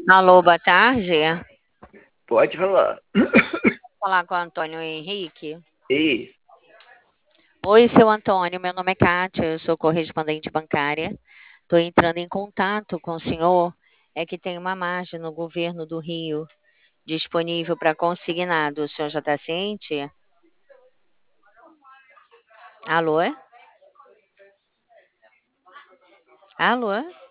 Alô, boa tarde. Pode falar. Vou falar com o Antônio Henrique. Ei, Oi, seu Antônio, meu nome é Kátia, eu sou correspondente bancária. Estou entrando em contato com o senhor. É que tem uma margem no governo do Rio disponível para consignado. O senhor já está ciente? Alô? Alô?